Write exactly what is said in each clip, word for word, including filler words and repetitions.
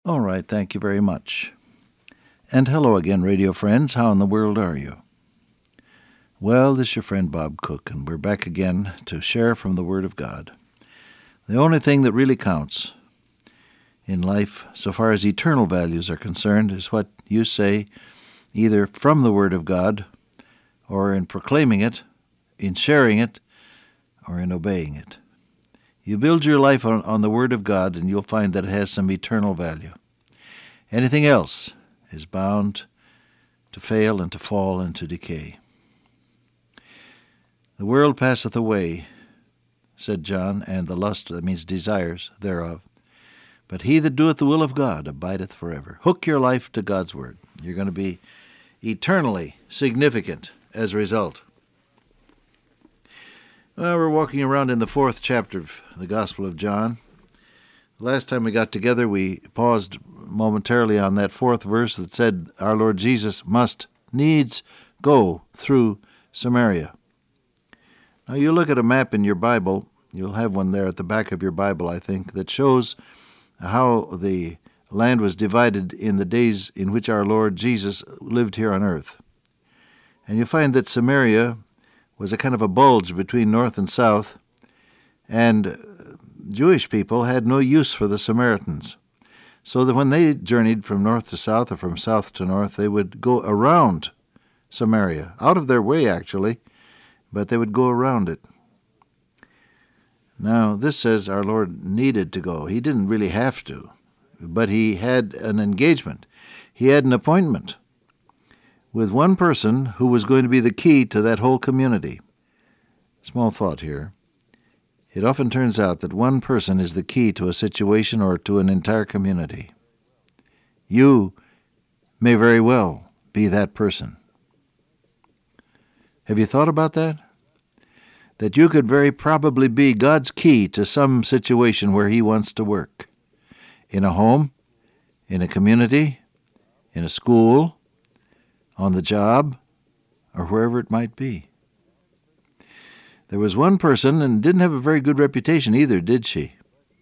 All right, thank you very much. And hello again, radio friends. How in the world are you? Well, this is your friend Bob Cook, and we're back again to share from the Word of God. The only thing that really counts in life, so far as eternal values are concerned, is what you say either from the Word of God or in proclaiming it, in sharing it, or in obeying it. You build your life on, on the Word of God, and you'll find that it has some eternal value. Anything else is bound to fail and to fall and to decay. The world passeth away, said John, and the lust, that means desires, thereof. But he that doeth the will of God abideth forever. Hook your life to God's Word. You're going to be eternally significant as a result. Well, we're walking around in the fourth chapter of the Gospel of John. Last time we got together, we paused momentarily on that fourth verse that said our Lord Jesus must needs go through Samaria. Now, you look at a map in your Bible, you'll have one there at the back of your Bible, I think, that shows how the land was divided in the days in which our Lord Jesus lived here on earth. And you find that Samaria was a kind of a bulge between north and south, and Jewish people had no use for the Samaritans, so that when they journeyed from north to south or from south to north, they would go around Samaria, out of their way actually, but they would go around it. Now, this says our Lord needed to go. He didn't really have to, but he had an engagement. He had an appointment with one person who was going to be the key to that whole community. Small thought here. It often turns out that one person is the key to a situation or to an entire community. You may very well be that person. Have you thought about that? That you could very probably be God's key to some situation where He wants to work. In a home, in a community, in a school, on the job, or wherever it might be. There was one person, and didn't have a very good reputation either, did she?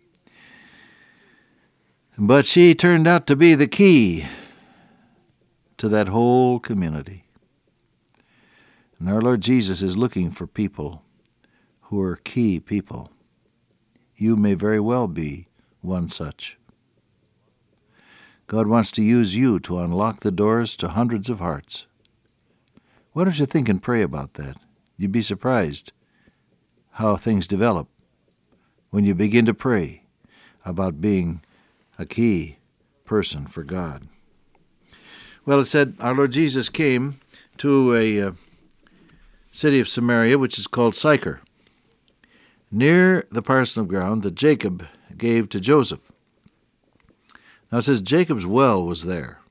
But she turned out to be the key to that whole community. And our Lord Jesus is looking for people who are key people. You may very well be one such. God wants to use you to unlock the doors to hundreds of hearts. Why don't you think and pray about that? You'd be surprised how things develop when you begin to pray about being a key person for God. Well, it said our Lord Jesus came to a uh, city of Samaria, which is called Sychar, near the parcel of ground that Jacob gave to Joseph. Now it says Jacob's well was there.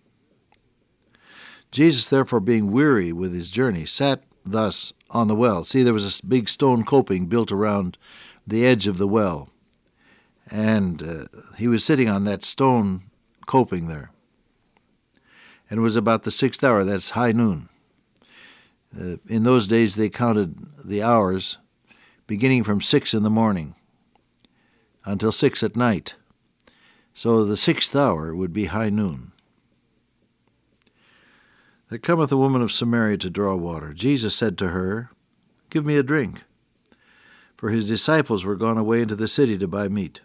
Jesus, therefore, being weary with his journey, sat thus on the well. See, there was a big stone coping built around the edge of the well, and uh, he was sitting on that stone coping there. And it was about the sixth hour, that's high noon. Uh, in those days, they counted the hours beginning from six in the morning until six at night. So the sixth hour would be high noon. There cometh a woman of Samaria to draw water. Jesus said to her, Give me a drink. For his disciples were gone away into the city to buy meat.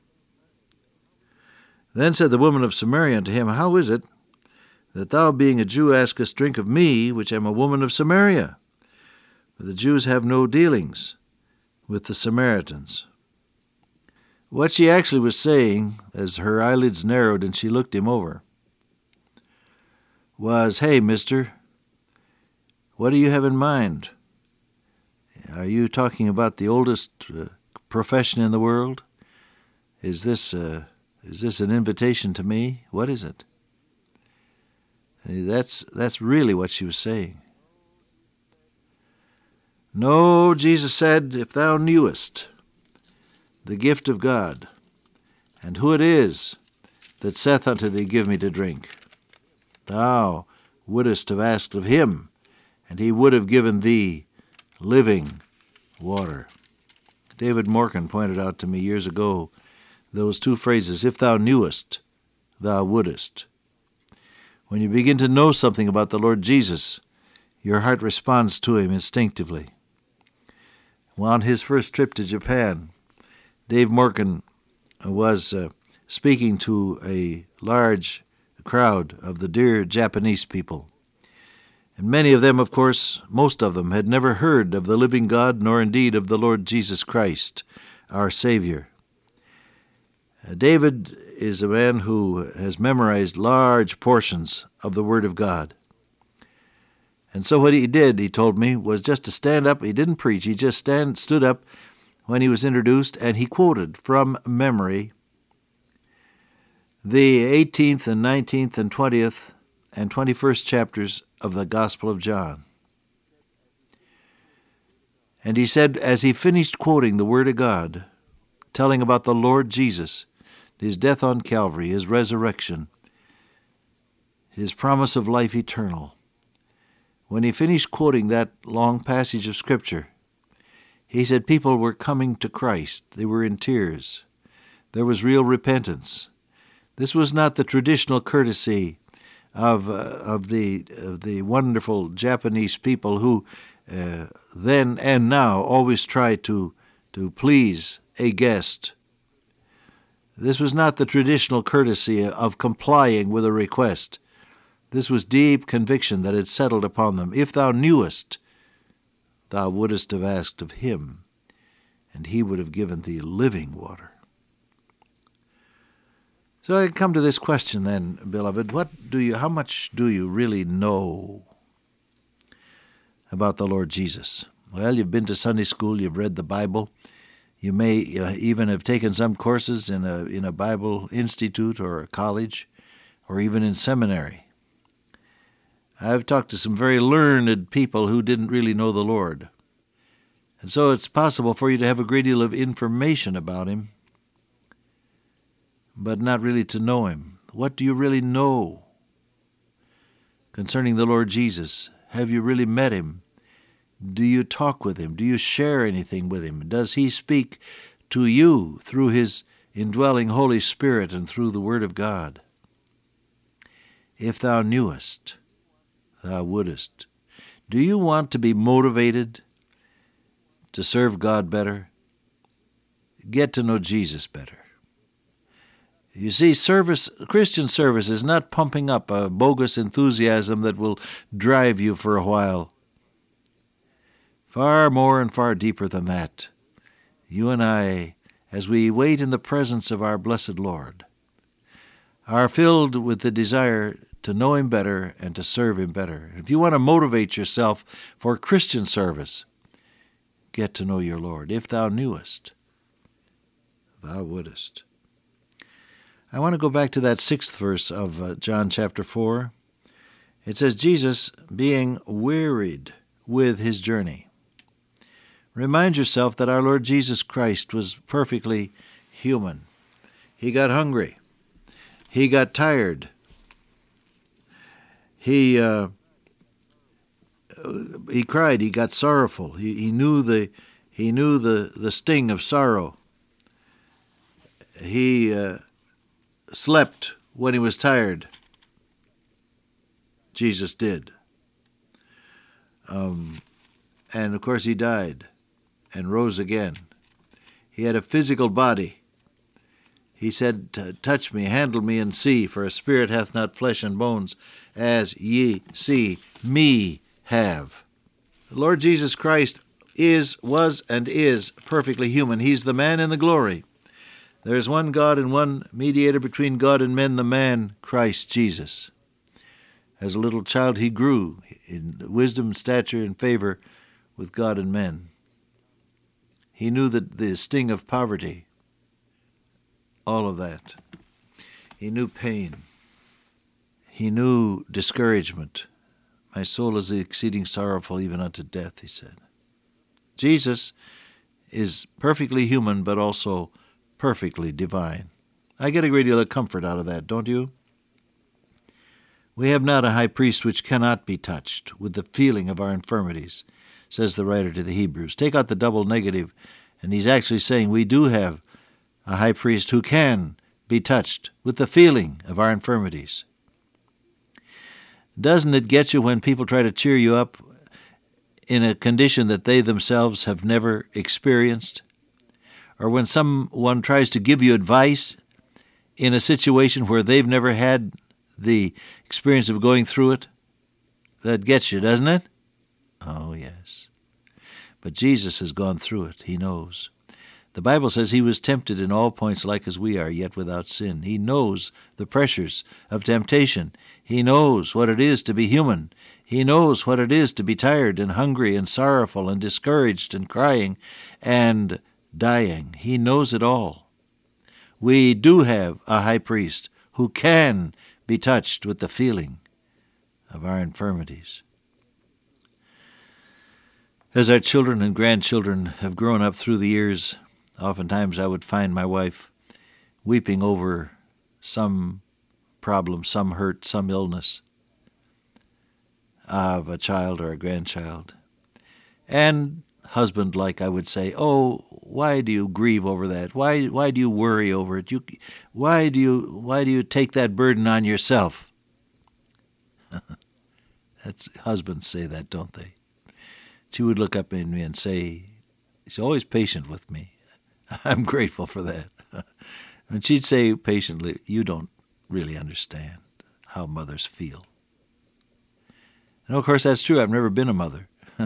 Then said the woman of Samaria unto him, How is it that thou, being a Jew, askest drink of me, which am a woman of Samaria? For the Jews have no dealings with the Samaritans. What she actually was saying, as her eyelids narrowed and she looked him over, was, Hey, mister, what do you have in mind? Are you talking about the oldest uh, profession in the world? Is this uh, is this an invitation to me? What is it? That's that's really what she was saying. No, Jesus said, if thou knewest the gift of God, and who it is that saith unto thee, Give me to drink, thou wouldest have asked of him, and he would have given thee living water. David Morgan pointed out to me years ago those two phrases, if thou knewest thou wouldest. When you begin to know something about the Lord Jesus, your heart responds to him instinctively. On his first trip to Japan, Dave Morgan was uh, speaking to a large crowd of the dear Japanese people. And many of them, of course, most of them, had never heard of the living God, nor indeed of the Lord Jesus Christ, our Savior. Uh, David is a man who has memorized large portions of the Word of God. And so what he did, he told me, was just to stand up. He didn't preach. He just stand, stood up when he was introduced, and he quoted from memory the eighteenth and nineteenth and twentieth and twenty-first chapters of the Gospel of John. And he said, as he finished quoting the Word of God, telling about the Lord Jesus, his death on Calvary, his resurrection, his promise of life eternal, when he finished quoting that long passage of Scripture, he said people were coming to Christ. They were in tears. There was real repentance. This was not the traditional courtesy of uh, of the of the wonderful Japanese people who uh, then and now always try to to please a guest. This was not the traditional courtesy of complying with a request. This was deep conviction that had settled upon them. If thou knewest, thou wouldest have asked of him, and he would have given thee living water. So I come to this question then, beloved, what do you, how much do you really know about the Lord Jesus? Well, you've been to Sunday school, you've read the Bible, you may uh, even have taken some courses in a in a Bible institute or a college, or even in seminary. I've talked to some very learned people who didn't really know the Lord. And so it's possible for you to have a great deal of information about him, but not really to know him. What do you really know concerning the Lord Jesus? Have you really met him? Do you talk with him? Do you share anything with him? Does he speak to you through his indwelling Holy Spirit and through the Word of God? If thou knewest, thou wouldest. Do you want to be motivated to serve God better? Get to know Jesus better. You see, service, Christian service is not pumping up a bogus enthusiasm that will drive you for a while. Far more and far deeper than that. You and I, as we wait in the presence of our blessed Lord, are filled with the desire to know him better and to serve him better. If you want to motivate yourself for Christian service, get to know your Lord. If thou knewest, thou wouldest. I want to go back to that sixth verse of uh, John chapter four. It says, Jesus, being wearied with his journey. Remind yourself that our Lord Jesus Christ was perfectly human. He got hungry. He got tired. He uh, he cried. He got sorrowful. He, he knew the he knew the, the sting of sorrow. He uh, slept when he was tired. Jesus did. Um, and of course he died and rose again. He had a physical body. He said, touch me, handle me, and see, for a spirit hath not flesh and bones, as ye see me have. The Lord Jesus Christ is, was, and is perfectly human. He's the man in the glory. There is one God and one mediator between God and men, the man Christ Jesus. As a little child he grew in wisdom, stature, and favor with God and men. He knew that the sting of poverty, all of that. He knew pain. He knew discouragement. My soul is exceeding sorrowful even unto death, he said. Jesus is perfectly human, but also perfectly divine. I get a great deal of comfort out of that, don't you? We have not a high priest which cannot be touched with the feeling of our infirmities, says the writer to the Hebrews. Take out the double negative, and he's actually saying we do have a high priest who can be touched with the feeling of our infirmities. Doesn't it get you when people try to cheer you up in a condition that they themselves have never experienced? Or when someone tries to give you advice in a situation where they've never had the experience of going through it? That gets you, doesn't it? Oh, yes. But Jesus has gone through it. He knows. The Bible says he was tempted in all points like as we are, yet without sin. He knows the pressures of temptation. He knows what it is to be human. He knows what it is to be tired and hungry and sorrowful and discouraged and crying and dying. He knows it all. We do have a high priest who can be touched with the feeling of our infirmities. As our children and grandchildren have grown up through the years, oftentimes I would find my wife weeping over some problem, some hurt, some illness of a child or a grandchild. And husband-like, I would say, "Oh, why do you grieve over that? Why why do you worry over it? You why do you why do you take that burden on yourself?" That's husbands say that, don't they? She would look up at me and say, "He's always patient with me." I'm grateful for that. And she'd say patiently, "You don't really understand how mothers feel." And of course, that's true. I've never been a mother.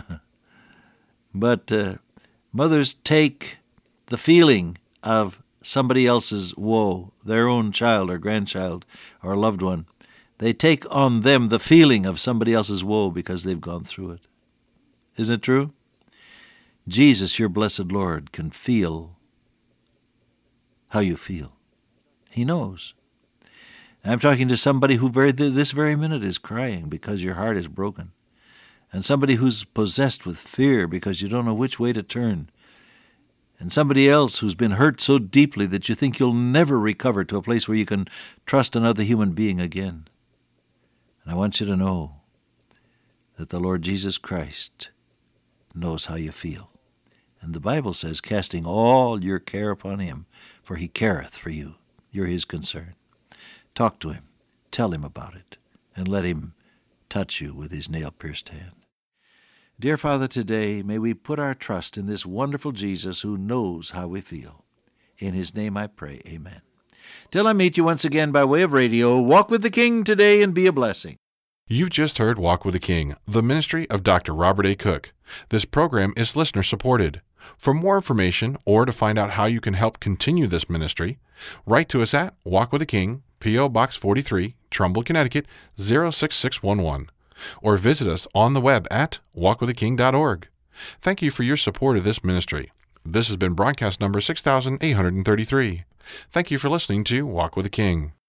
But uh, mothers take the feeling of somebody else's woe, their own child or grandchild or loved one. They take on them the feeling of somebody else's woe because they've gone through it. Isn't it true? Jesus, your blessed Lord, can feel how you feel. He knows. And I'm talking to somebody who very this very minute is crying because your heart is broken. And somebody who's possessed with fear because you don't know which way to turn. And somebody else who's been hurt so deeply that you think you'll never recover to a place where you can trust another human being again. And I want you to know that the Lord Jesus Christ knows how you feel. And the Bible says, casting all your care upon him, for he careth for you. You're his concern. Talk to him. Tell him about it. And let him touch you with his nail-pierced hand. Dear Father, today may we put our trust in this wonderful Jesus who knows how we feel. In his name I pray, amen. Till I meet you once again by way of radio, walk with the King today and be a blessing. You've just heard Walk with the King, the ministry of Doctor Robert A. Cook. This program is listener-supported. For more information or to find out how you can help continue this ministry, write to us at Walk with the King, P O. Box forty-three, Trumbull, Connecticut, zero six six one one, or visit us on the web at walk with the king dot org. Thank you for your support of this ministry. This has been broadcast number six thousand eight hundred thirty-three. Thank you for listening to Walk with the King.